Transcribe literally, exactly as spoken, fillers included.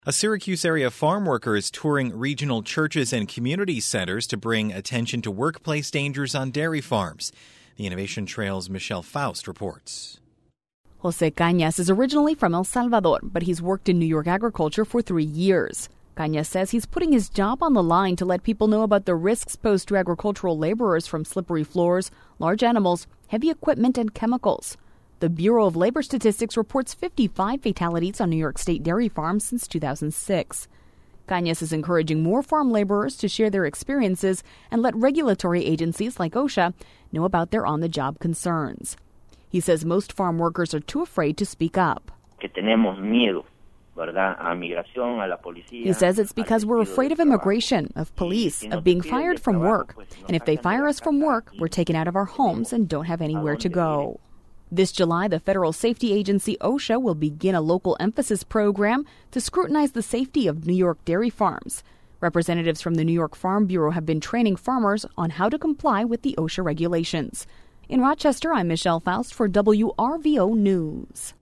A Syracuse area farm worker is touring regional churches and community centers to bring attention to workplace dangers on dairy farms. The Innovation Trail's Michelle Faust reports. Jose Cañas is originally from El Salvador, but he's worked in New York agriculture for three years. Cañas says he's putting his job on the line to let people know about the risks posed to agricultural laborers from slippery floors, large animals, heavy equipment, and chemicals. The Bureau of Labor Statistics reports fifty-five fatalities on New York State dairy farms since two thousand six. Cañas is encouraging more farm laborers to share their experiences and let regulatory agencies like OSHA know about their on-the-job concerns. He says most farm workers are too afraid to speak up. Que tenemos miedo. He says it's because we're afraid of immigration, of police, of being fired from work. And if they fire us from work, we're taken out of our homes and don't have anywhere to go. This July, the federal safety agency OSHA will begin a local emphasis program to scrutinize the safety of New York dairy farms. Representatives from the New York Farm Bureau have been training farmers on how to comply with the OSHA regulations. In Rochester, I'm Michelle Faust for W R V O News.